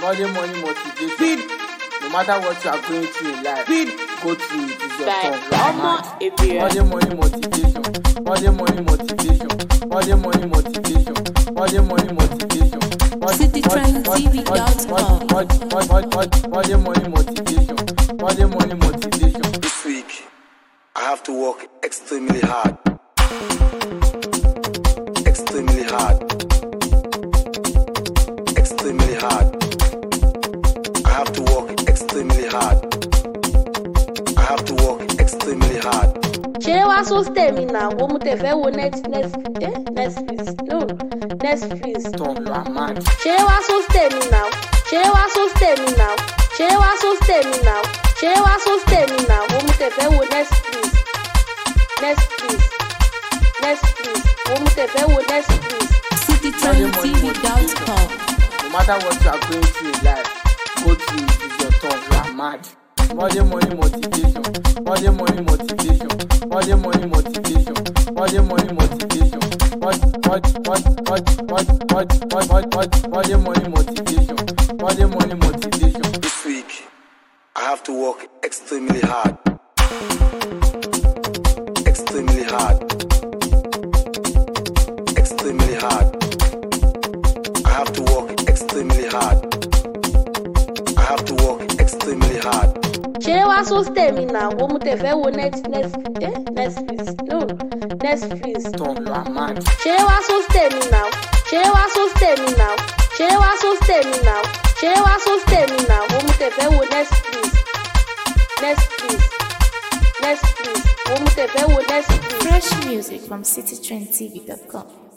money motivation. No matter what you are going through in life, go through it. It's your turn. Money motivation. Money motivation. Money motivation. Money motivation. CityTrendTV.com. Money motivation. Money motivation. This week, I have to work extremely hard. Extremely hard. Extremely hard. I have to work extremely hard. I have to work extremely hard. Ṣé wá sóstè mi náà wo mo tẹ̀ fẹ́ wo Netflix Turn you are mad. ṣé wá sóstè mi náà ṣé wá sóstè mi náà ṣé wá sóstè mi náà ṣé wá sóstè mi náà wo mo tẹ̀ fẹ́ wo Netflix wo mo tẹ̀ fẹ́ wo Netflix. CityTrendTV.com. No matter what you are going through in life, go through it. It's your turn. You are mad. Money motivation. Money motivation. Money motivation. Money motivation. Money motivation. Money motivation. This week, I have to work extremely hard. Extremely hard. Extremely hard. I have to work extremely hard. I have to work extremely hard. Ṣé wá sóstè mi náà wo mo tẹ̀ fẹ́ wo Netflix Turn you are mad. ṣé wá sóstè mi náà ṣé wá sóstè mi náà ṣé wá sóstè mi náà ṣé wá sóstè mi náà wo mo tẹ̀ fẹ́ wo Netflix wo mo tẹ̀ fẹ́ wo Netflix. Fresh music from CityTrendTV.com.